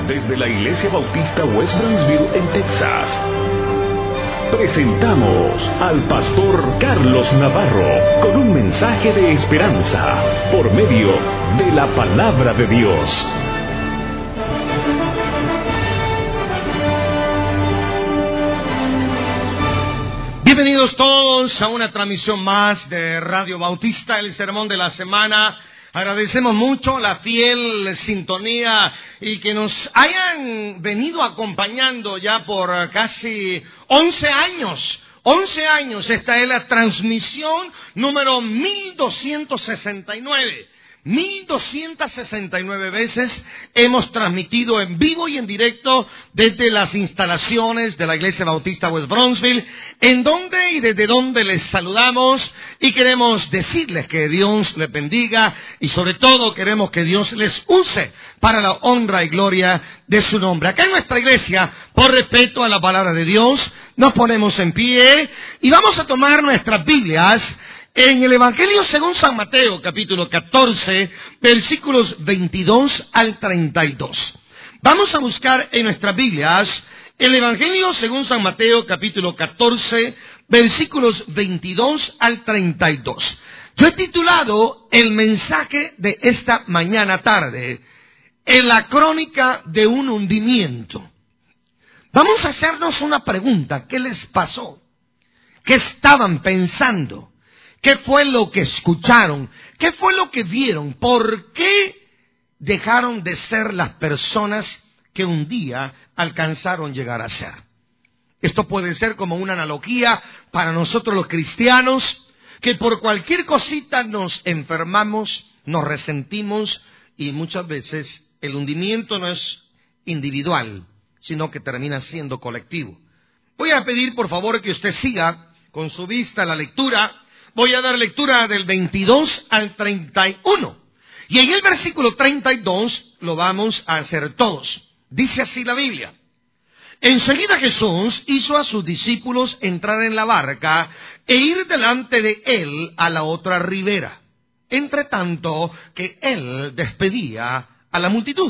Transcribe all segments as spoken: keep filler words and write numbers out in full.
Desde la Iglesia Bautista West Brownsville en Texas, presentamos al pastor Carlos Navarro con un mensaje de esperanza por medio de la palabra de Dios. Bienvenidos todos a una transmisión más de Radio Bautista, el sermón de la semana. Agradecemos mucho la fiel sintonía y que nos hayan venido acompañando ya por casi once años. once años, esta es la transmisión número mil doscientos sesenta y nueve. mil doscientas sesenta y nueve veces hemos transmitido en vivo y en directo desde las instalaciones de la Iglesia Bautista West Brownsville, en donde y desde donde les saludamos y queremos decirles que Dios les bendiga y sobre todo queremos que Dios les use para la honra y gloria de su nombre. Acá en nuestra iglesia, por respeto a la palabra de Dios, nos ponemos en pie y vamos a tomar nuestras Biblias en el Evangelio según San Mateo, capítulo catorce, versículos veintidós al treinta y dos. Vamos a buscar en nuestras Biblias el Evangelio según San Mateo, capítulo catorce, versículos veintidós al treinta y dos. Yo he titulado el mensaje de esta mañana tarde, en la crónica de un hundimiento. Vamos a hacernos una pregunta. ¿Qué les pasó? ¿Qué estaban pensando? ¿Qué fue lo que escucharon? ¿Qué fue lo que vieron? ¿Por qué dejaron de ser las personas que un día alcanzaron llegar a ser? Esto puede ser como una analogía para nosotros los cristianos, que por cualquier cosita nos enfermamos, nos resentimos y muchas veces el hundimiento no es individual, sino que termina siendo colectivo. Voy a pedir por favor que usted siga con su vista la lectura. Voy a dar lectura del veintidós al treinta y uno. Y en el versículo treinta y dos lo vamos a hacer todos. Dice así la Biblia. Enseguida Jesús hizo a sus discípulos entrar en la barca e ir delante de él a la otra ribera, entre tanto que él despedía a la multitud.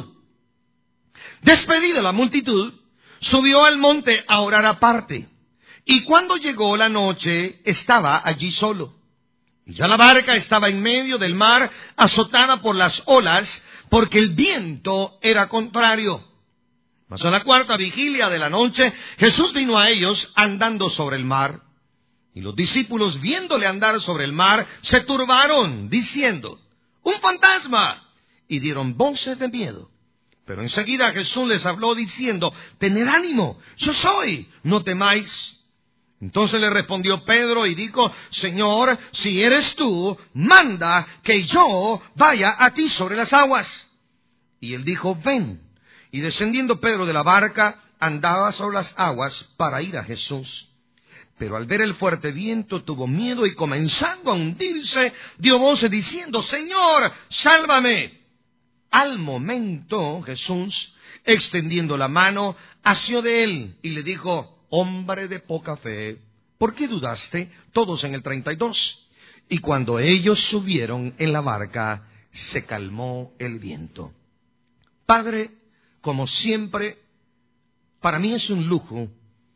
Despedida la multitud, subió al monte a orar aparte. Y cuando llegó la noche, estaba allí solo. Y ya la barca estaba en medio del mar, azotada por las olas, porque el viento era contrario. Mas a la cuarta vigilia de la noche, Jesús vino a ellos andando sobre el mar. Y los discípulos, viéndole andar sobre el mar, se turbaron, diciendo, ¡un fantasma! Y dieron voces de miedo. Pero enseguida Jesús les habló diciendo, tened ánimo, yo soy, no temáis. Entonces le respondió Pedro y dijo, Señor, si eres tú, manda que yo vaya a ti sobre las aguas. Y él dijo, ven. Y descendiendo Pedro de la barca, andaba sobre las aguas para ir a Jesús. Pero al ver el fuerte viento tuvo miedo y comenzando a hundirse, dio voces diciendo, Señor, sálvame. Al momento Jesús, extendiendo la mano, asió de él y le dijo, hombre de poca fe, ¿por qué dudaste? Todos en el treinta y dos. Y cuando ellos subieron en la barca, se calmó el viento. Padre, como siempre, para mí es un lujo,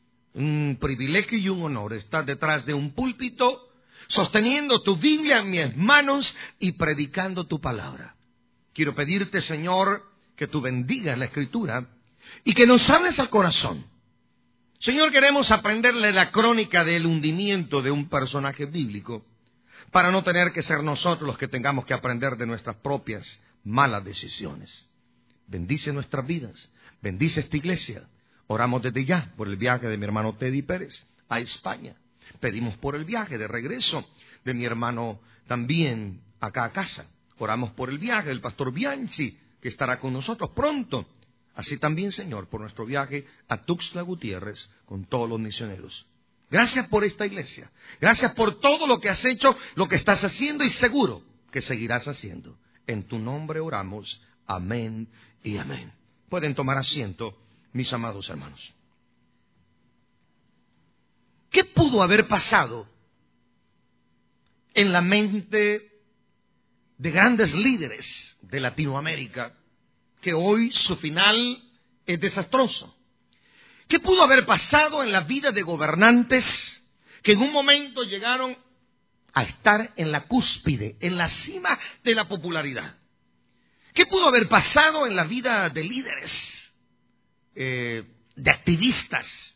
un privilegio y un honor estar detrás de un púlpito, sosteniendo tu Biblia en mis manos y predicando tu palabra. Quiero pedirte, Señor, que tú bendigas la Escritura y que nos hables al corazón. Señor, queremos aprenderle la crónica del hundimiento de un personaje bíblico para no tener que ser nosotros los que tengamos que aprender de nuestras propias malas decisiones. Bendice nuestras vidas, bendice esta iglesia. Oramos desde ya por el viaje de mi hermano Teddy Pérez a España. Pedimos por el viaje de regreso de mi hermano también acá a casa. Oramos por el viaje del pastor Bianchi, que estará con nosotros pronto. Así también, Señor, por nuestro viaje a Tuxtla Gutiérrez con todos los misioneros. Gracias por esta iglesia. Gracias por todo lo que has hecho, lo que estás haciendo y seguro que seguirás haciendo. En tu nombre oramos. Amén y amén. Pueden tomar asiento, mis amados hermanos. ¿Qué pudo haber pasado en la mente de grandes líderes de Latinoamérica que hoy su final es desastroso. ¿Qué pudo haber pasado en la vida de gobernantes que en un momento llegaron a estar en la cúspide, en la cima de la popularidad? ¿Qué pudo haber pasado en la vida de líderes, eh, de activistas?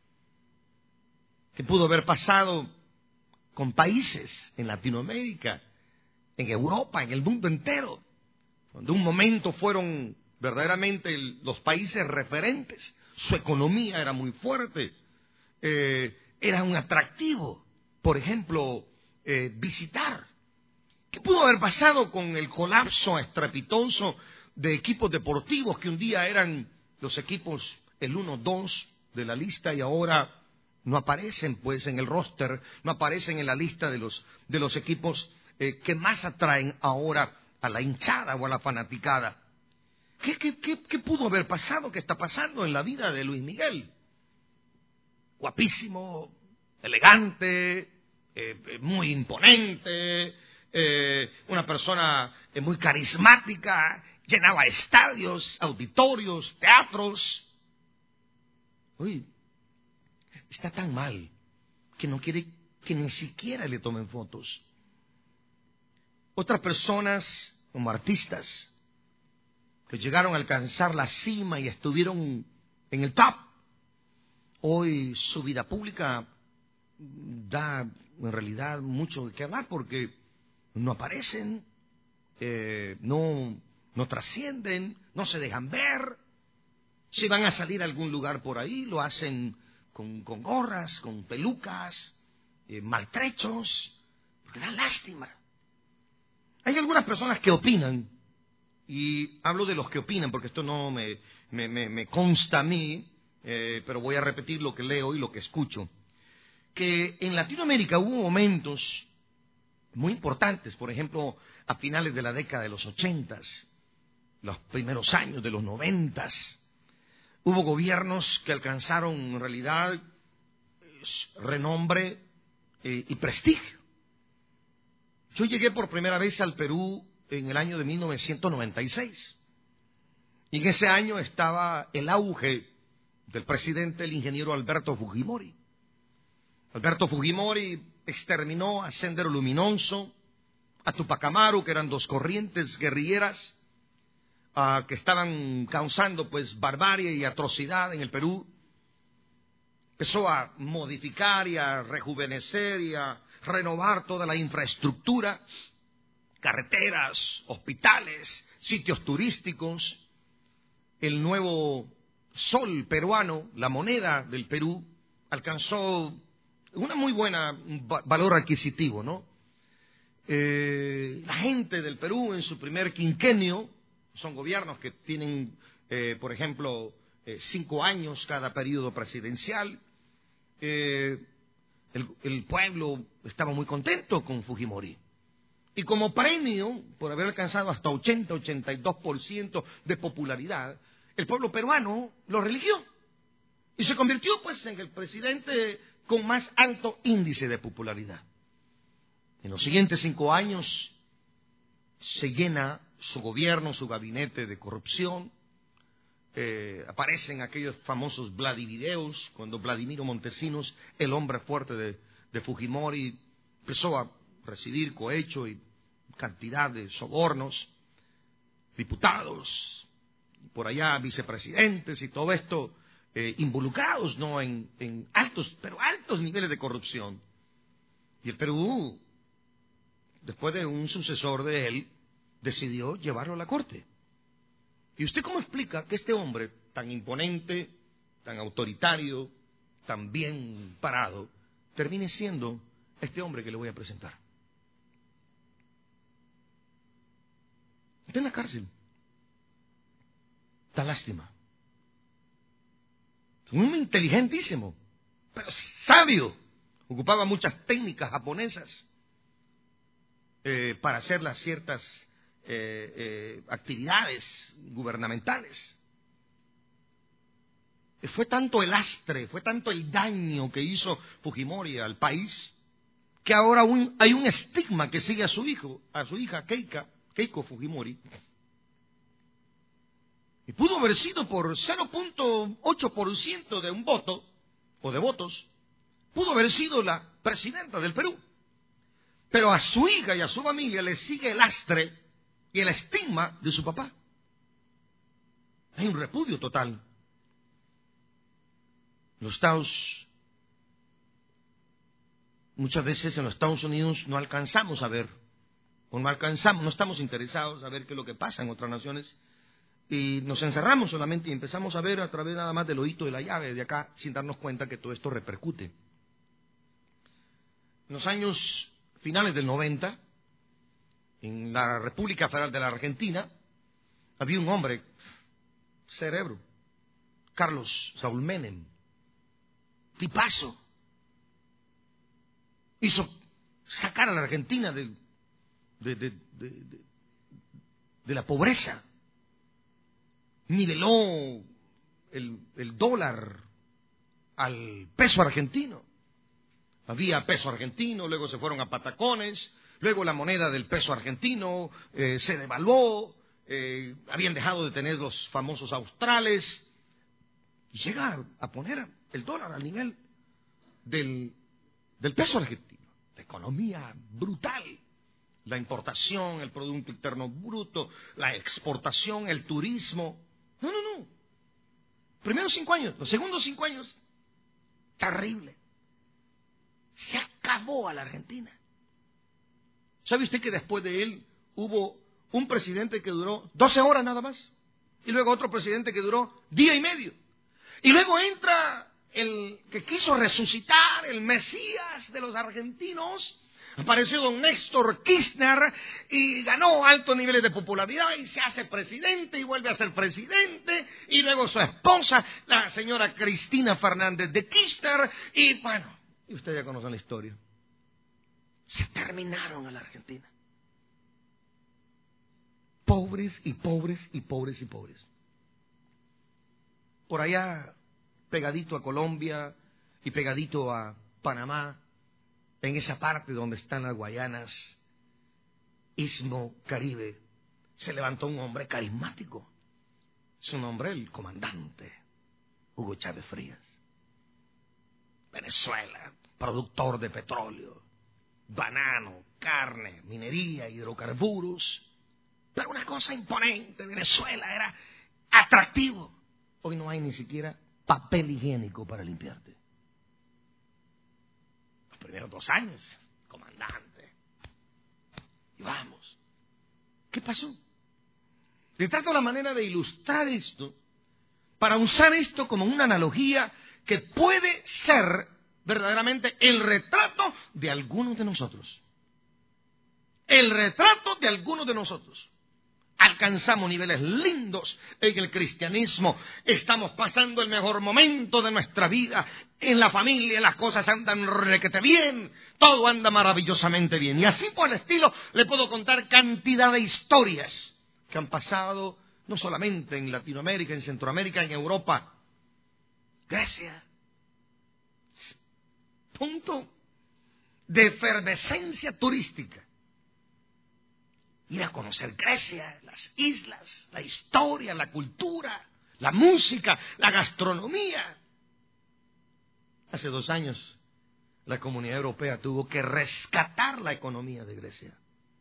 ¿Qué pudo haber pasado con países en Latinoamérica, en Europa, en el mundo entero, cuando un momento fueron verdaderamente los países referentes? Su economía era muy fuerte, eh, era un atractivo, por ejemplo, eh, visitar. ¿Qué pudo haber pasado con el colapso estrepitoso de equipos deportivos que un día eran los equipos el uno dos de la lista y ahora no aparecen pues en el roster, no aparecen en la lista de los, de los equipos eh, que más atraen ahora a la hinchada o a la fanaticada? ¿Qué, qué, qué, ¿Qué pudo haber pasado? ¿Qué está pasando en la vida de Luis Miguel? Guapísimo, elegante, eh, muy imponente, eh, una persona eh, muy carismática, llenaba estadios, auditorios, teatros. Uy, está tan mal que no quiere que ni siquiera le tomen fotos. Otras personas, como artistas, que llegaron a alcanzar la cima y estuvieron en el top, hoy su vida pública da en realidad mucho de qué hablar porque no aparecen, eh, no, no trascienden, no se dejan ver. Si van a salir a algún lugar por ahí, lo hacen con, con gorras, con pelucas, eh, maltrechos, porque da lástima. Hay algunas personas que opinan, y hablo de los que opinan, porque esto no me, me, me, me consta a mí, eh, pero voy a repetir lo que leo y lo que escucho, que en Latinoamérica hubo momentos muy importantes, por ejemplo, a finales de la década de los ochentas, los primeros años de los noventas, hubo gobiernos que alcanzaron en realidad renombre eh, y prestigio. Yo llegué por primera vez al Perú en el año de mil novecientos noventa y seis. Y en ese año estaba el auge del presidente, el ingeniero Alberto Fujimori. Alberto Fujimori exterminó a Sendero Luminoso, a Tupac Amaru, que eran dos corrientes guerrilleras uh, que estaban causando pues barbarie y atrocidad en el Perú. Empezó a modificar y a rejuvenecer y a renovar toda la infraestructura, carreteras, hospitales, sitios turísticos. El nuevo sol peruano, la moneda del Perú, alcanzó una muy buena valor adquisitivo, ¿no? Eh, la gente del Perú en su primer quinquenio, son gobiernos que tienen, eh, por ejemplo, eh, cinco años cada periodo presidencial, eh, el, el pueblo estaba muy contento con Fujimori. Y como premio, por haber alcanzado hasta ochenta, ochenta y dos por ciento de popularidad, el pueblo peruano lo religió. Y se convirtió, pues, en el presidente con más alto índice de popularidad. En los siguientes cinco años se llena su gobierno, su gabinete de corrupción. Eh, aparecen aquellos famosos Vladivideos, cuando Vladimiro Montesinos, el hombre fuerte de, de Fujimori, empezó a recibir cohecho y cantidad de sobornos, diputados, por allá vicepresidentes y todo esto eh, involucrados, ¿no? En, en altos, pero altos niveles de corrupción. Y el Perú, después de un sucesor de él, decidió llevarlo a la corte. ¿Y usted cómo explica que este hombre tan imponente, tan autoritario, tan bien parado, termine siendo este hombre que le voy a presentar? Está en la cárcel. Da lástima. Un hombre inteligentísimo, pero sabio. Ocupaba muchas técnicas japonesas eh, para hacer las ciertas eh, eh, actividades gubernamentales. Fue tanto el lastre, fue tanto el daño que hizo Fujimori al país, que ahora un, hay un estigma que sigue a su hijo, a su hija Keika, Keiko Fujimori. Y pudo haber sido por cero punto ocho por ciento de un voto, o de votos, pudo haber sido la presidenta del Perú. Pero a su hija y a su familia le sigue el lastre y el estigma de su papá. Hay un repudio total. Los Estados, muchas veces en los Estados Unidos no alcanzamos a ver, o no alcanzamos, no estamos interesados a ver qué es lo que pasa en otras naciones, y nos encerramos solamente y empezamos a ver a través nada más del oído de la llave de acá, sin darnos cuenta que todo esto repercute. En los años finales del noventa, en la República Federal de la Argentina, había un hombre, cerebro, Carlos Saúl Menem, tipazo, hizo sacar a la Argentina de, de, de, de, de, de la pobreza, niveló el, el dólar al peso argentino. Había peso argentino, luego se fueron a patacones, luego la moneda del peso argentino eh, se devaluó, eh, habían dejado de tener los famosos australes, y llega a poner el dólar al nivel del, del peso argentino. La economía brutal, la importación, el Producto Interno Bruto, la exportación, el turismo. No, no, no. Primeros cinco años, los segundos cinco años, terrible. Se acabó a la Argentina. ¿Sabe usted que después de él hubo un presidente que duró doce horas nada más? Y luego otro presidente que duró día y medio. Y luego entra el que quiso resucitar, el Mesías de los argentinos. Apareció don Néstor Kirchner y ganó altos niveles de popularidad y se hace presidente y vuelve a ser presidente. Y luego su esposa, la señora Cristina Fernández de Kirchner. Y bueno, y ustedes ya conocen la historia. Se terminaron a la Argentina. Pobres y pobres y pobres y pobres. Por allá, pegadito a Colombia y pegadito a Panamá, en esa parte donde están las Guayanas, Istmo Caribe, se levantó un hombre carismático. Su nombre, el comandante Hugo Chávez Frías. Venezuela, productor de petróleo, banano, carne, minería, hidrocarburos. Pero una cosa imponente, Venezuela era atractivo. Hoy no hay ni siquiera papel higiénico para limpiarte. Los primeros dos años, comandante. Y vamos. ¿Qué pasó? Le trato la manera de ilustrar esto para usar esto como una analogía que puede ser verdaderamente el retrato de algunos de nosotros. El retrato de algunos de nosotros. Alcanzamos niveles lindos en el cristianismo. Estamos pasando el mejor momento de nuestra vida. En la familia las cosas andan requete bien. Todo anda maravillosamente bien. Y así por el estilo le puedo contar cantidad de historias que han pasado no solamente en Latinoamérica, en Centroamérica, en Europa. Grecia. Punto de efervescencia turística. Ir a conocer Grecia, las islas, la historia, la cultura, la música, la gastronomía. Hace dos años la Comunidad Europea tuvo que rescatar la economía de Grecia.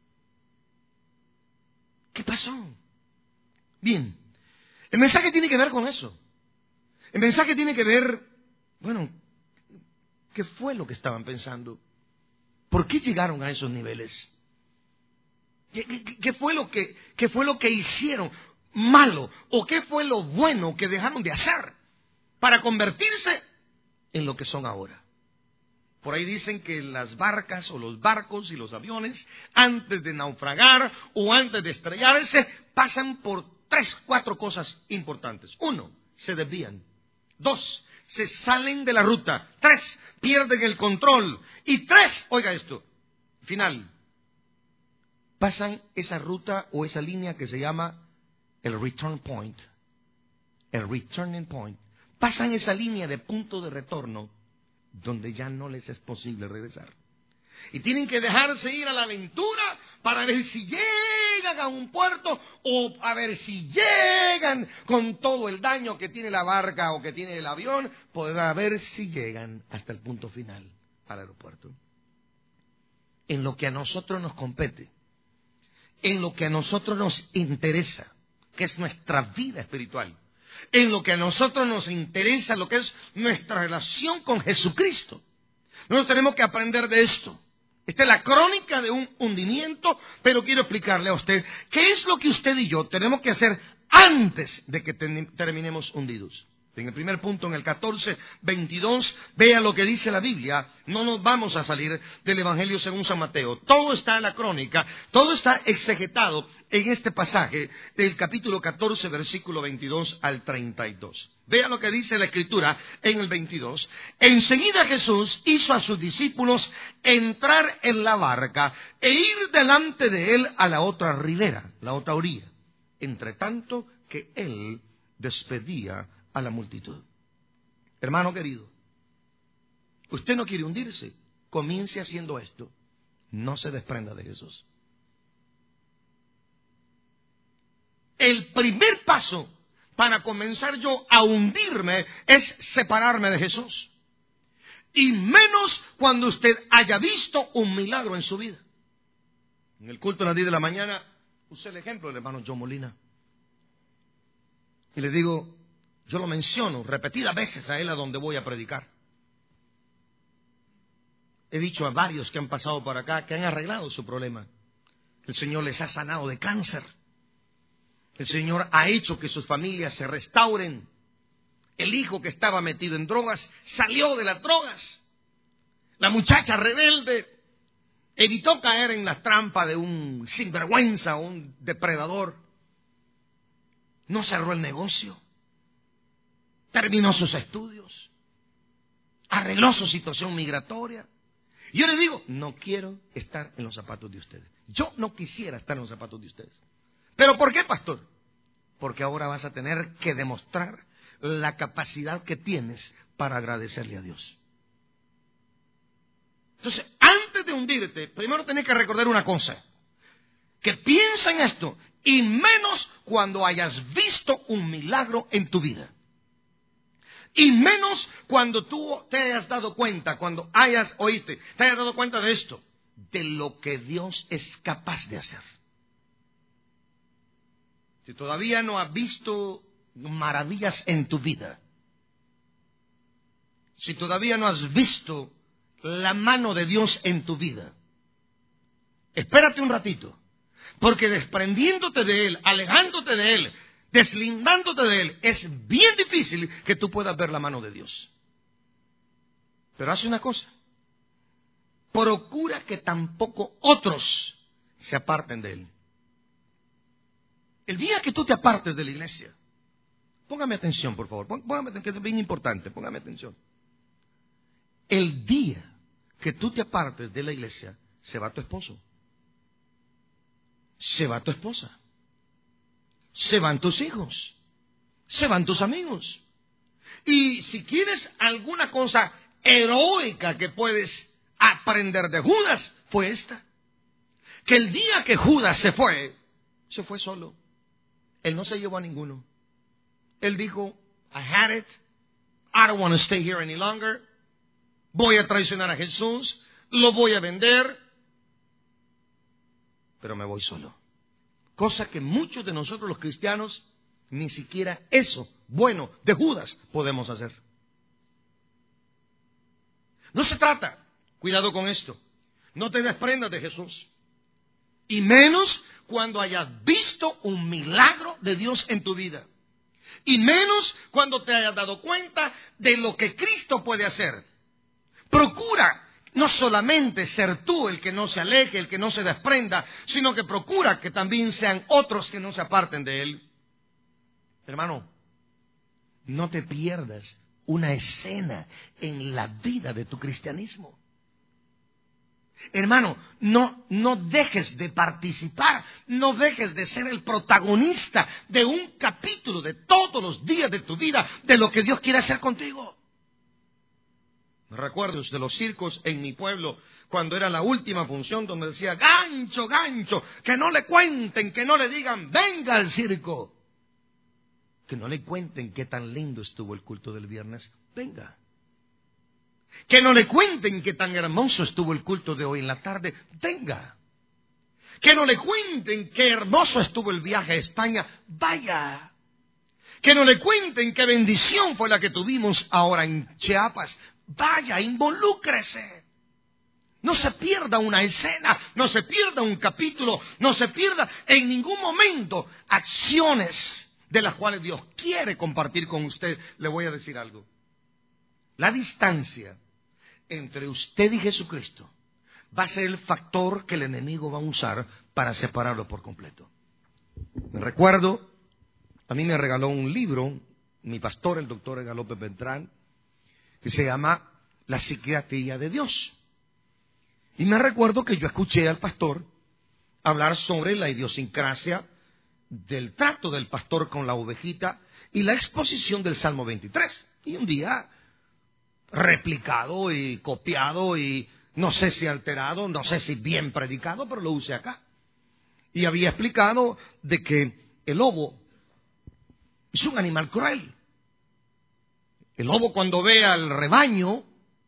¿Qué pasó? Bien, el mensaje tiene que ver con eso. El mensaje tiene que ver, bueno, ¿qué fue lo que estaban pensando? ¿Por qué llegaron a esos niveles? ¿Qué, qué, qué, fue lo que, ¿Qué fue lo que hicieron malo? ¿O qué fue lo bueno que dejaron de hacer para convertirse en lo que son ahora? Por ahí dicen que las barcas o los barcos y los aviones, antes de naufragar o antes de estrellarse, pasan por tres, cuatro cosas importantes. Uno, se desvían. Dos, se salen de la ruta. Tres, pierden el control. Y tres, oiga esto, final, pasan esa ruta o esa línea que se llama el return point, el returning point. Pasan esa línea de punto de retorno donde ya no les es posible regresar. Y tienen que dejarse ir a la aventura para ver si llegan a un puerto o a ver si llegan con todo el daño que tiene la barca o que tiene el avión, para ver si llegan hasta el punto final, al aeropuerto. En lo que a nosotros nos compete, en lo que a nosotros nos interesa, que es nuestra vida espiritual, en lo que a nosotros nos interesa, lo que es nuestra relación con Jesucristo. Nosotros tenemos que aprender de esto. Esta es la crónica de un hundimiento, pero quiero explicarle a usted qué es lo que usted y yo tenemos que hacer antes de que terminemos hundidos. En el primer punto, en el catorce veintidós, vea lo que dice la Biblia. No nos vamos a salir del Evangelio según San Mateo. Todo está en la crónica, todo está exegetado en este pasaje del capítulo catorce, versículo veintidós al treinta y dos. Vea lo que dice la Escritura en el veintidós. Enseguida Jesús hizo a sus discípulos entrar en la barca e ir delante de él a la otra ribera, la otra orilla, entre tanto que él despedía a la multitud. Hermano querido, usted no quiere hundirse, comience haciendo esto. No se desprenda de Jesús. El primer paso para comenzar yo a hundirme es separarme de Jesús. Y menos cuando usted haya visto un milagro en su vida. En el culto de las diez de la mañana usé el ejemplo del hermano John Molina. Y le digo, yo lo menciono repetidas veces a él a donde voy a predicar. He dicho a varios que han pasado por acá que han arreglado su problema. El Señor les ha sanado de cáncer. El Señor ha hecho que sus familias se restauren. El hijo que estaba metido en drogas salió de las drogas. La muchacha rebelde evitó caer en la trampa de un sinvergüenza o un depredador. No cerró el negocio. Terminó sus estudios, arregló su situación migratoria. Yo le digo, no quiero estar en los zapatos de ustedes. Yo no quisiera estar en los zapatos de ustedes. ¿Pero por qué, pastor? Porque ahora vas a tener que demostrar la capacidad que tienes para agradecerle a Dios. Entonces, antes de hundirte, primero tienes que recordar una cosa. Que piensa en esto, y menos cuando hayas visto un milagro en tu vida. Y menos cuando tú te hayas dado cuenta, cuando hayas oíste, te hayas dado cuenta de esto, de lo que Dios es capaz de hacer. Si todavía no has visto maravillas en tu vida, si todavía no has visto la mano de Dios en tu vida, espérate un ratito, porque desprendiéndote de Él, alejándote de Él, deslindándote de Él, es bien difícil que tú puedas ver la mano de Dios. Pero hace una cosa, procura que tampoco otros se aparten de Él. El día que tú te apartes de la iglesia, póngame atención por favor, póngame atención, que es bien importante, póngame atención. El día que tú te apartes de la iglesia, se va tu esposo, se va tu esposa, se van tus hijos, se van tus amigos. Y si quieres alguna cosa heroica que puedes aprender de Judas, fue esta. Que el día que Judas se fue, se fue solo. Él no se llevó a ninguno. Él dijo, I had it, I don't want to stay here any longer. Voy a traicionar a Jesús, lo voy a vender, pero me voy solo. Cosa que muchos de nosotros los cristianos, ni siquiera eso bueno de Judas podemos hacer. No se trata, cuidado con esto, no te desprendas de Jesús. Y menos cuando hayas visto un milagro de Dios en tu vida. Y menos cuando te hayas dado cuenta de lo que Cristo puede hacer. Procura no solamente ser tú el que no se aleje, el que no se desprenda, sino que procura que también sean otros que no se aparten de Él. Hermano, no te pierdas una escena en la vida de tu cristianismo. Hermano, no, no dejes de participar, no dejes de ser el protagonista de un capítulo de todos los días de tu vida, de lo que Dios quiere hacer contigo. Me recuerdo de los circos en mi pueblo, cuando era la última función, donde decía, gancho, gancho, que no le cuenten, que no le digan, venga al circo. Que no le cuenten qué tan lindo estuvo el culto del viernes, venga. Que no le cuenten qué tan hermoso estuvo el culto de hoy en la tarde, venga. Que no le cuenten qué hermoso estuvo el viaje a España, vaya. Que no le cuenten qué bendición fue la que tuvimos ahora en Chiapas, vaya, involúcrese. No se pierda una escena, no se pierda un capítulo, no se pierda en ningún momento acciones de las cuales Dios quiere compartir con usted. Le voy a decir algo. La distancia entre usted y Jesucristo va a ser el factor que el enemigo va a usar para separarlo por completo. Me recuerdo, a mí me regaló un libro, mi pastor, el doctor Edgar López Beltrán, que se llama La psiquiatría de Dios. Y me recuerdo que yo escuché al pastor hablar sobre la idiosincrasia del trato del pastor con la ovejita y la exposición del Salmo veintitrés. Y un día, replicado y copiado y no sé si alterado, no sé si bien predicado, pero lo usé acá. Y había explicado de que el lobo es un animal cruel. El lobo cuando ve al rebaño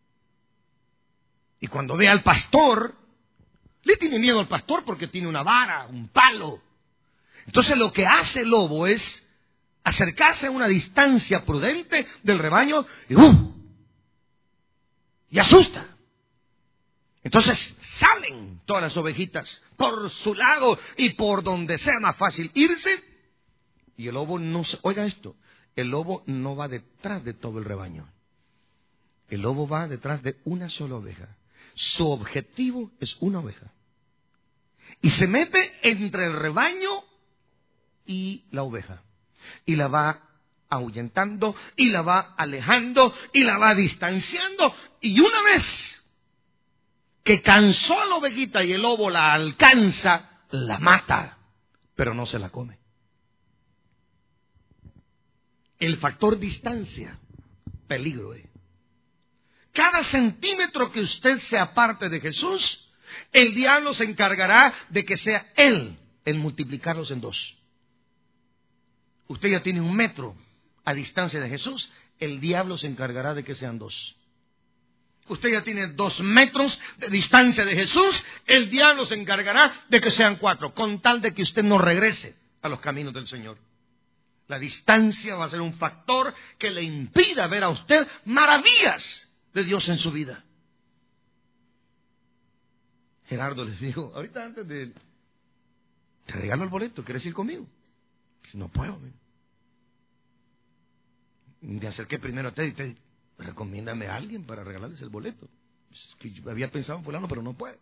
y cuando ve al pastor, le tiene miedo al pastor porque tiene una vara, un palo. Entonces lo que hace el lobo es acercarse a una distancia prudente del rebaño y, uh, y asusta. Entonces salen todas las ovejitas por su lado y por donde sea más fácil irse. Y el lobo no se... Oiga esto, el lobo no va detrás de todo el rebaño. El lobo va detrás de una sola oveja. Su objetivo es una oveja. Y se mete entre el rebaño y la oveja. Y la va ahuyentando, y la va alejando, y la va distanciando. Y una vez que cansó a la ovejita y el lobo la alcanza, la mata, pero no se la come. El factor distancia, peligro. ¿eh? Cada centímetro que usted se aparte de Jesús, el diablo se encargará de que sea Él el multiplicarlos en dos. Usted ya tiene un metro a distancia de Jesús, el diablo se encargará de que sean dos. Usted ya tiene dos metros de distancia de Jesús, el diablo se encargará de que sean cuatro, con tal de que usted no regrese a los caminos del Señor. La distancia va a ser un factor que le impida ver a usted maravillas de Dios en su vida. Gerardo les dijo, ahorita antes de... Te regalo el boleto, ¿quieres ir conmigo? Si no puedo. Me acerqué primero a usted y te recomiéndame a alguien para regalarles el boleto. Es que yo había pensado en fulano, pero no puedo.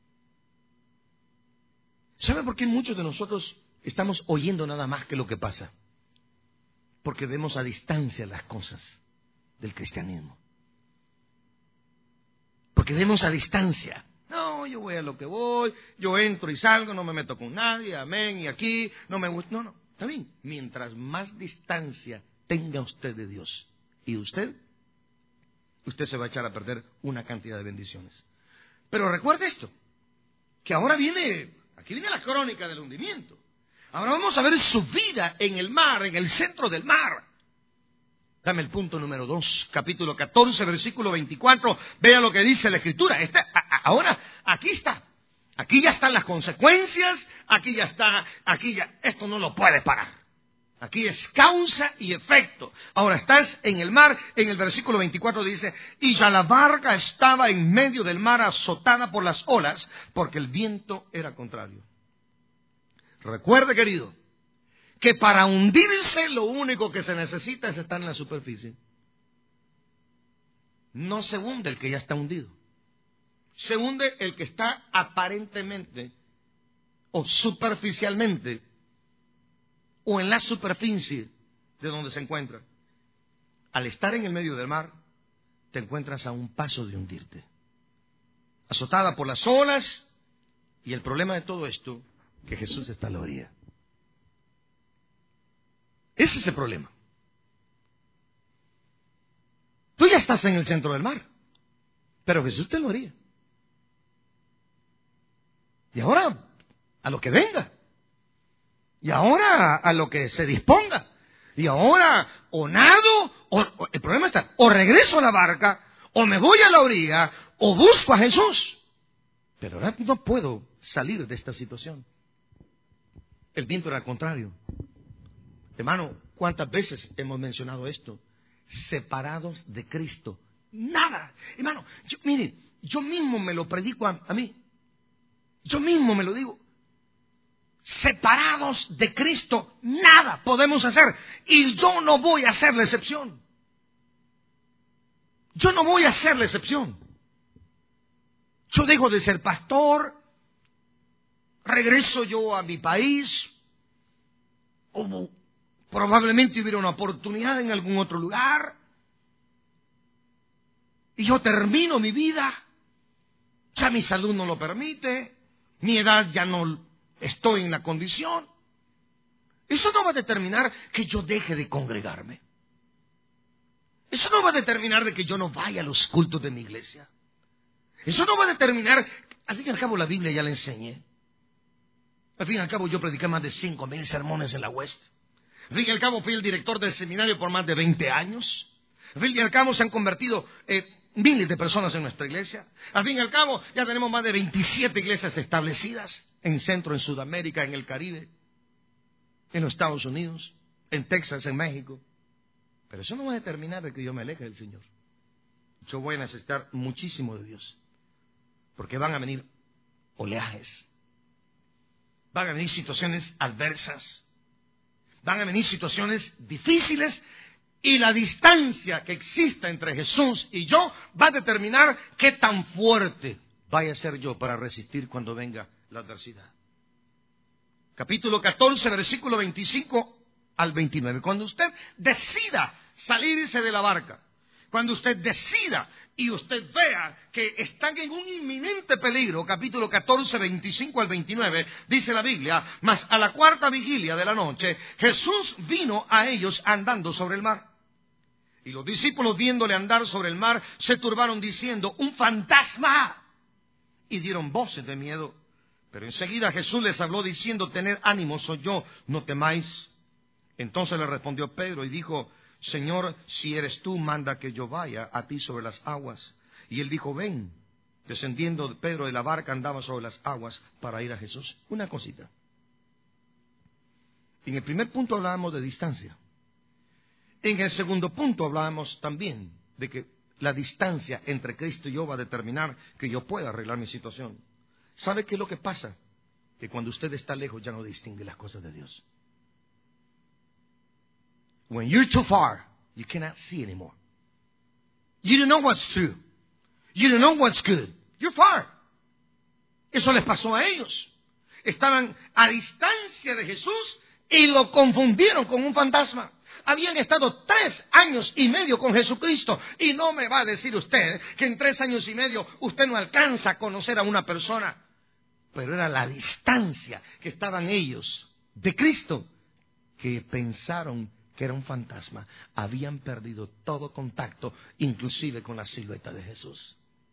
¿Sabe por qué muchos de nosotros estamos oyendo nada más que lo que pasa? Porque vemos a distancia las cosas del cristianismo. Porque vemos a distancia. No, yo voy a lo que voy, yo entro y salgo, no me meto con nadie, amén, y aquí, no me gusta. No, no, está bien. Mientras más distancia tenga usted de Dios y usted, usted se va a echar a perder una cantidad de bendiciones. Pero recuerde esto, que ahora viene, aquí viene la crónica del hundimiento. Ahora vamos a ver su vida en el mar, en el centro del mar. Dame el punto número dos, capítulo catorce, versículo veinticuatro. Vea lo que dice la Escritura. Esta, a, a, ahora, aquí está. Aquí ya están las consecuencias. Aquí ya está. Aquí ya. Esto no lo puede parar. Aquí es causa y efecto. Ahora estás en el mar. En el versículo veinticuatro dice: y ya la barca estaba en medio del mar, azotada por las olas, porque el viento era contrario. Recuerde, querido, que para hundirse lo único que se necesita es estar en la superficie. No se hunde el que ya está hundido. Se hunde el que está aparentemente o superficialmente o en la superficie de donde se encuentra. Al estar en el medio del mar, te encuentras a un paso de hundirte. Azotada por las olas, y el problema de todo esto, que Jesús está a la orilla. Ese es el problema. Tú ya estás en el centro del mar. Pero Jesús te lo haría. Y ahora, a lo que venga. Y ahora, a lo que se disponga. Y ahora, o nado, o, o, el problema está, o regreso a la barca, o me voy a la orilla, o busco a Jesús. Pero ahora no puedo salir de esta situación. El viento era al contrario. Hermano, ¿cuántas veces hemos mencionado esto? Separados de Cristo. Nada. Hermano, yo, mire, yo mismo me lo predico a, a mí. Yo mismo me lo digo. Separados de Cristo, nada podemos hacer. Y yo no voy a hacer la excepción. Yo no voy a hacer la excepción. Yo dejo de ser pastor, regreso yo a mi país, o probablemente hubiera una oportunidad en algún otro lugar, y yo termino mi vida, ya mi salud no lo permite, mi edad ya no estoy en la condición. Eso no va a determinar que yo deje de congregarme. Eso no va a determinar de que yo no vaya a los cultos de mi iglesia. Eso no va a determinar, al fin y al cabo la Biblia ya la enseñé. Al fin y al cabo yo prediqué más de cinco mil sermones en la West. Al fin y al cabo fui el director del seminario por más de veinte años. Al fin y al cabo se han convertido eh, miles de personas en nuestra iglesia. Al fin y al cabo ya tenemos más de veintisiete iglesias establecidas en Centro, en Sudamérica, en el Caribe, en los Estados Unidos, en Texas, en México. Pero eso no va a determinar de que yo me aleje del Señor. Yo voy a necesitar muchísimo de Dios. Porque van a venir oleajes. Van a venir situaciones adversas. Van a venir situaciones difíciles. Y la distancia que exista entre Jesús y yo va a determinar qué tan fuerte vaya a ser yo para resistir cuando venga la adversidad. Capítulo catorce, versículo veinticinco al veintinueve. Cuando usted decida salirse de la barca, cuando usted decida y usted vea que están en un inminente peligro, capítulo catorce, veinticinco al veintinueve, dice la Biblia, mas a la cuarta vigilia de la noche, Jesús vino a ellos andando sobre el mar. Y los discípulos, viéndole andar sobre el mar, se turbaron diciendo, ¡un fantasma! Y dieron voces de miedo. Pero enseguida Jesús les habló diciendo, tened ánimo, soy yo, no temáis. Entonces le respondió Pedro y dijo, Señor, si eres tú, manda que yo vaya a ti sobre las aguas. Y él dijo, ven. Descendiendo Pedro de la barca, andaba sobre las aguas para ir a Jesús. Una cosita. En el primer punto hablábamos de distancia. En el segundo punto hablábamos también de que la distancia entre Cristo y yo va a determinar que yo pueda arreglar mi situación. ¿Sabe qué es lo que pasa? Que cuando usted está lejos ya no distingue las cosas de Dios. When you're too far, you cannot see anymore. You don't know what's true. You don't know what's good. You're far. Eso les pasó a ellos. Estaban a distancia de Jesús y lo confundieron con un fantasma. Habían estado tres años y medio con Jesucristo. Y no me va a decir usted que en tres años y medio usted no alcanza a conocer a una persona. Pero era la distancia que estaban ellos de Cristo que pensaron que era un fantasma. Habían perdido todo contacto, inclusive con la silueta de Jesús.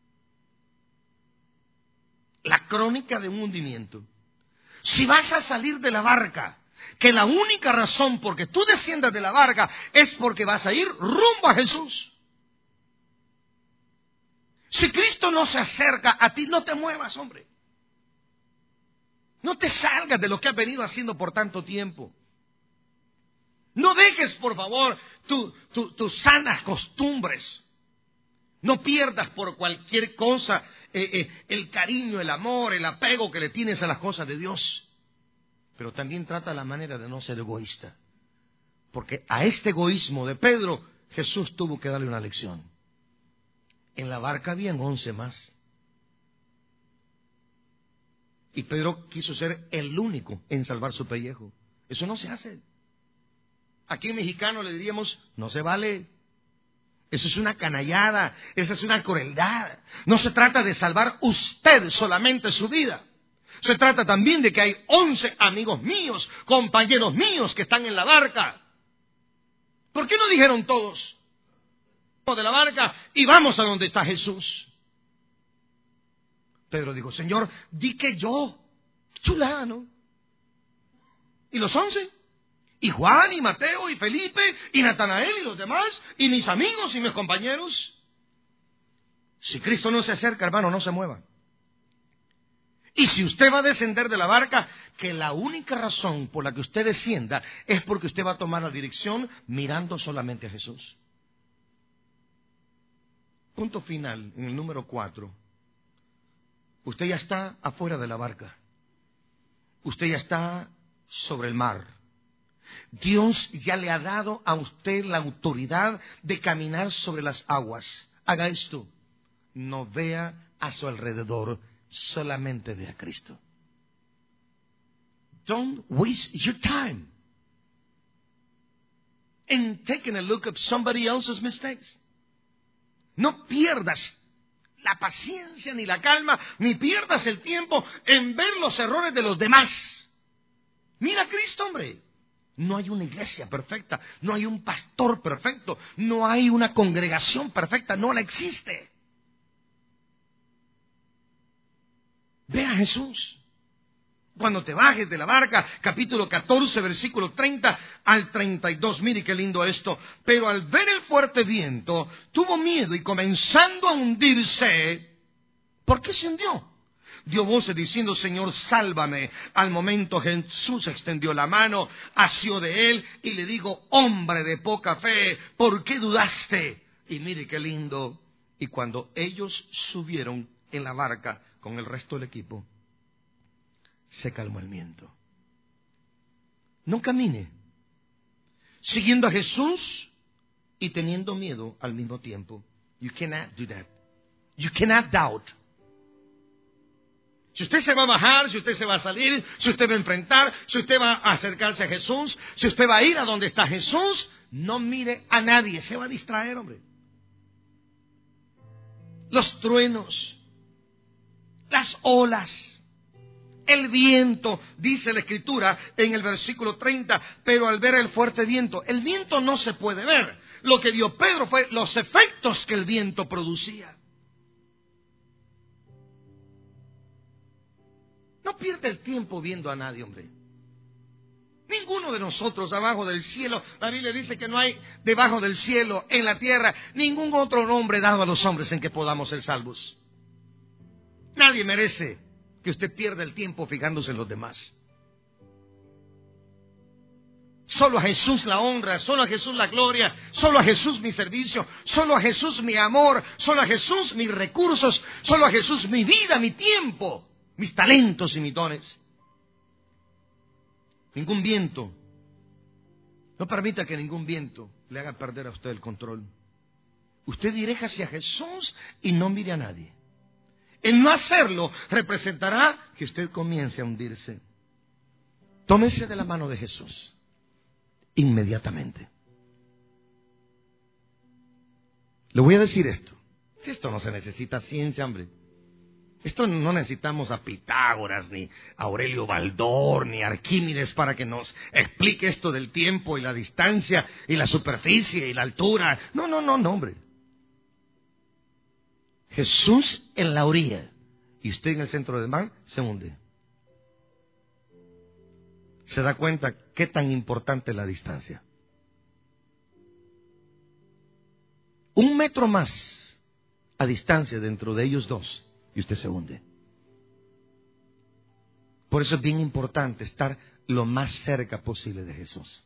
La crónica de un hundimiento. Si vas a salir de la barca, que la única razón por que tú desciendas de la barca es porque vas a ir rumbo a Jesús. Si Cristo no se acerca a ti, no te muevas, hombre. No te salgas de lo que has venido haciendo por tanto tiempo. No dejes, por favor, tu, tu, tus sanas costumbres. No pierdas por cualquier cosa eh, eh, el cariño, el amor, el apego que le tienes a las cosas de Dios. Pero también trata la manera de no ser egoísta. Porque a este egoísmo de Pedro, Jesús tuvo que darle una lección. En la barca habían once más. Y Pedro quiso ser el único en salvar su pellejo. Eso no se hace. Aquí en mexicano le diríamos, no se vale. Eso es una canallada, esa es una crueldad. No se trata de salvar usted solamente su vida. Se trata también de que hay once amigos míos, compañeros míos que están en la barca. ¿Por qué no dijeron todos? De la barca y vamos a donde está Jesús. Pedro dijo, Señor, di que yo, chulada, ¿no? ¿Y los once? Y Juan, y Mateo, y Felipe, y Natanael, y los demás, y mis amigos, y mis compañeros. Si Cristo no se acerca, hermano, no se mueva. Y si usted va a descender de la barca, que la única razón por la que usted descienda es porque usted va a tomar la dirección mirando solamente a Jesús. Punto final, en el número cuatro. Usted ya está afuera de la barca. Usted ya está sobre el mar. Dios ya le ha dado a usted la autoridad de caminar sobre las aguas. Haga esto. No vea a su alrededor, solamente vea a Cristo. Don't waste your time in taking a look at somebody else's mistakes. No pierdas la paciencia ni la calma, ni pierdas el tiempo en ver los errores de los demás. Mira a Cristo, hombre. No hay una iglesia perfecta, no hay un pastor perfecto, no hay una congregación perfecta, no la existe. Ve a Jesús. Cuando te bajes de la barca, capítulo catorce, versículo treinta al treinta y dos, mire qué lindo esto. Pero al ver el fuerte viento, tuvo miedo y comenzando a hundirse, ¿por qué se hundió? Dio voces diciendo, Señor, sálvame. Al momento Jesús extendió la mano, asió de él y le dijo, hombre de poca fe, ¿por qué dudaste? Y mire qué lindo. Y cuando ellos subieron en la barca con el resto del equipo, se calmó el viento. No camine siguiendo a Jesús y teniendo miedo al mismo tiempo. You cannot do that. You cannot doubt. Si usted se va a bajar, si usted se va a salir, si usted va a enfrentar, si usted va a acercarse a Jesús, si usted va a ir a donde está Jesús, no mire a nadie, se va a distraer, hombre. Los truenos, las olas, el viento, dice la Escritura en el versículo treinta, pero al ver el fuerte viento, el viento no se puede ver. Lo que vio Pedro fue los efectos que el viento producía. No pierda el tiempo viendo a nadie, hombre. Ninguno de nosotros abajo del cielo, la Biblia dice que no hay debajo del cielo, en la tierra, ningún otro nombre dado a los hombres en que podamos ser salvos. Nadie merece que usted pierda el tiempo fijándose en los demás. Solo a Jesús la honra, solo a Jesús la gloria, solo a Jesús mi servicio, solo a Jesús mi amor, solo a Jesús mis recursos, solo a Jesús mi vida, mi tiempo, mis talentos y mis dones. Ningún viento, no permita que ningún viento le haga perder a usted el control. Usted dirija hacia Jesús y no mire a nadie. El no hacerlo representará que usted comience a hundirse. Tómese de la mano de Jesús inmediatamente. Le voy a decir esto. Si esto no se necesita ciencia, hombre. Esto no necesitamos a Pitágoras, ni a Aurelio Baldor, ni a Arquímedes para que nos explique esto del tiempo y la distancia y la superficie y la altura. No, no, no, no, hombre. Jesús en la orilla y usted en el centro del mar se hunde. Se da cuenta qué tan importante es la distancia. Un metro más a distancia dentro de ellos dos y usted se hunde. Por eso es bien importante estar lo más cerca posible de Jesús.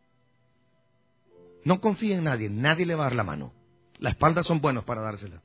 No confíe en nadie, nadie le va a dar la mano. Las espaldas son buenas para dársela.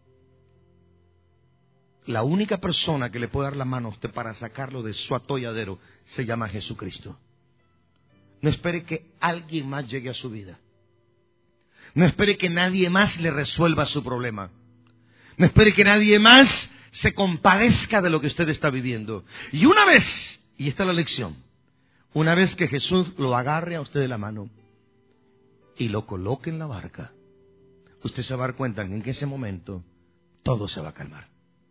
La única persona que le puede dar la mano a usted para sacarlo de su atolladero se llama Jesucristo. No espere que alguien más llegue a su vida. No espere que nadie más le resuelva su problema. No espere que nadie más se compadezca de lo que usted está viviendo. Y una vez, y esta es la lección, una vez que Jesús lo agarre a usted de la mano y lo coloque en la barca, usted se va a dar cuenta en que ese momento todo se va a calmar.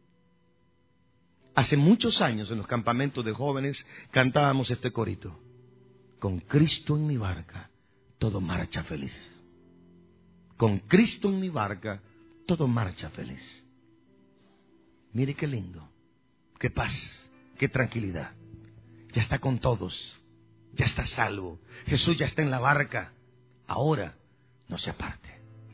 Hace muchos años en los campamentos de jóvenes cantábamos este corito. Con Cristo en mi barca, todo marcha feliz. Con Cristo en mi barca, todo marcha feliz. Mire qué lindo. qué paz, qué tranquilidad. Ya está con todos, ya está salvo. Jesús ya está en la barca. Ahora no se aparte,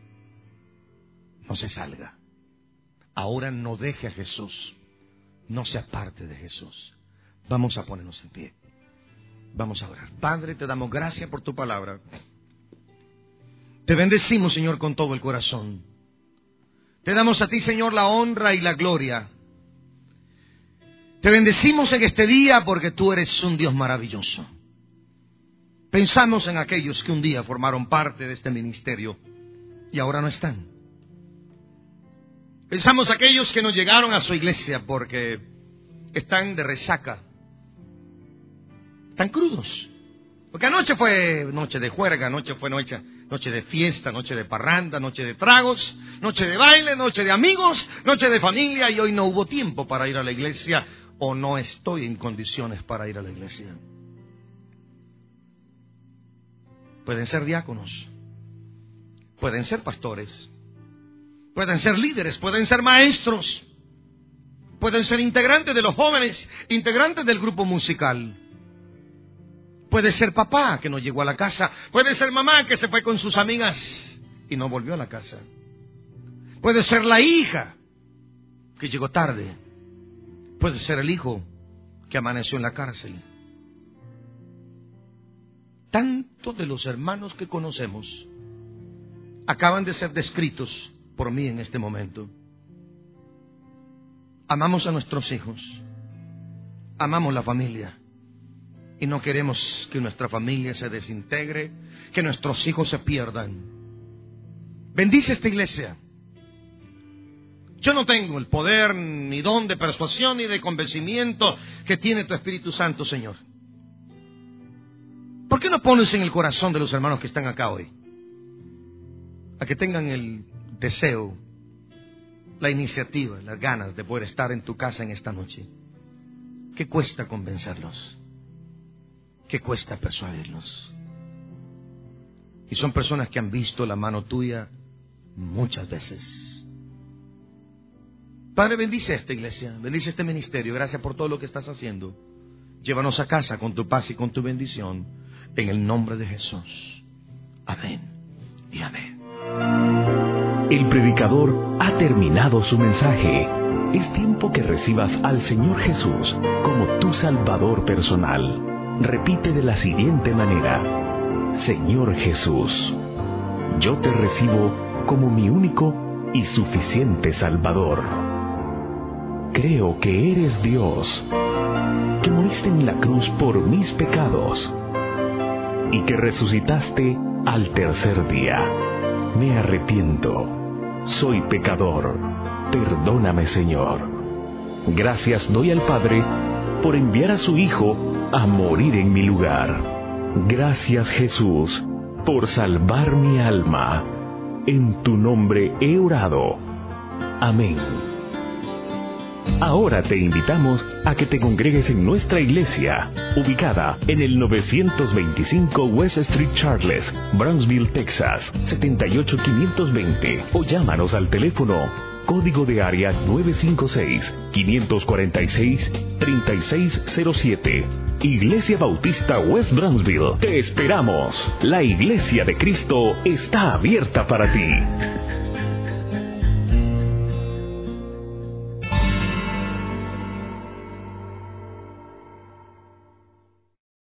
no se salga. Ahora no deje a Jesús, no se aparte de Jesús. Vamos a ponernos en pie. Vamos a orar. Padre, te damos gracias por tu palabra. Te bendecimos, Señor, con todo el corazón. Te damos a ti, Señor, la honra y la gloria. Te bendecimos en este día porque tú eres un Dios maravilloso. Pensamos en aquellos que un día formaron parte de este ministerio y ahora no están. Pensamos en aquellos que no llegaron a su iglesia porque están de resaca. Están crudos. Porque anoche fue noche de juerga, anoche fue noche, noche de fiesta, noche de parranda, noche de tragos, noche de baile, noche de amigos, noche de familia, y hoy no hubo tiempo para ir a la iglesia o no estoy en condiciones para ir a la iglesia. Pueden ser diáconos, pueden ser pastores, pueden ser líderes, pueden ser maestros, pueden ser integrantes de los jóvenes, integrantes del grupo musical. Puede ser papá que no llegó a la casa. Puede ser mamá que se fue con sus amigas y no volvió a la casa. Puede ser la hija que llegó tarde. Puede ser el hijo que amaneció en la cárcel. Tantos de los hermanos que conocemos acaban de ser descritos por mí en este momento. Amamos a nuestros hijos. Amamos la familia. Y no queremos que nuestra familia se desintegre, que nuestros hijos se pierdan. Bendice esta iglesia. Yo no tengo el poder, ni don de persuasión, ni de convencimiento que tiene tu Espíritu Santo, Señor. ¿Por qué no pones en el corazón de los hermanos que están acá hoy a que tengan el deseo, la iniciativa, las ganas de poder estar en tu casa en esta noche? ¿Qué cuesta convencerlos? ¿Qué cuesta persuadirlos? Y son personas que han visto la mano tuya muchas veces. Padre, bendice esta iglesia, bendice este ministerio. Gracias por todo lo que estás haciendo. Llévanos a casa con tu paz y con tu bendición, en el nombre de Jesús. Amén y amén. El predicador ha terminado su mensaje. Es tiempo que recibas al Señor Jesús como tu Salvador personal. Repite de la siguiente manera: Señor Jesús, yo te recibo como mi único y suficiente Salvador. Creo que eres Dios, que moriste en la cruz por mis pecados y que resucitaste al tercer día. Me arrepiento, soy pecador, perdóname, Señor. Gracias doy al Padre por enviar a su Hijo a morir en mi lugar. Gracias, Jesús, por salvar mi alma. En tu nombre he orado. Amén. Ahora te invitamos a que te congregues en nuestra iglesia, ubicada en el novecientos veinticinco West Street Charles, Brownsville, Texas, setenta y ocho quinientos veinte, o llámanos al teléfono código de área nueve cinco seis, quinientos cuarenta y seis, treinta y seis cero siete. Iglesia Bautista West Brownsville. Te esperamos. La Iglesia de Cristo está abierta para ti.